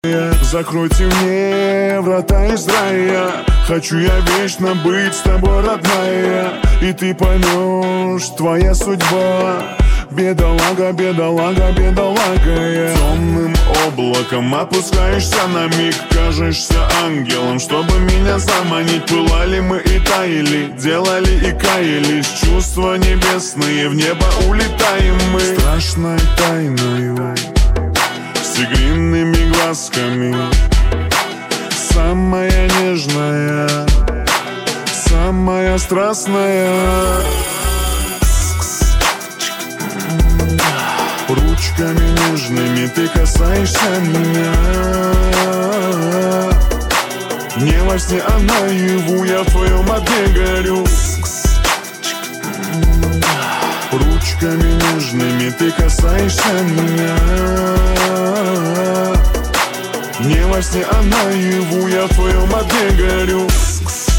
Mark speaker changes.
Speaker 1: Закройте мне врата из рая. Хочу я вечно быть с тобой, родная. И ты поймешь, твоя судьба. Бедолага, бедолага, бедолага я. Темным облаком опускаешься на миг. Кажешься ангелом, чтобы меня заманить. Пылали мы и таяли, делали и каялись. Чувства небесные, в небо улетаем мы. Страшной тайною, с тигриными глазками. Самая нежная, самая страстная. Ручками нежными ты касаешься меня. Не во сне, а наяву я в твоем огне горю. Ручками нежными ты касаешься меня. Не во сне, а наяву я в твоем огне горю.